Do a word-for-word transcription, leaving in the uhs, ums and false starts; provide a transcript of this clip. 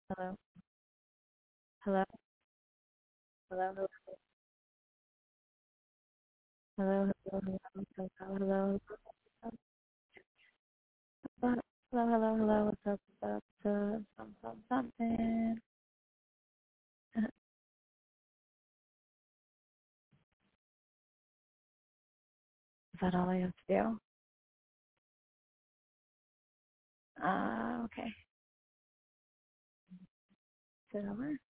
Hello, hello, hello, hello, hello, hello, hello, hello, hello, hello, hello, hello, hello, what's up, what's up, what's up, something, something, something. Is that all I have to do? Uh, okay. Sit over.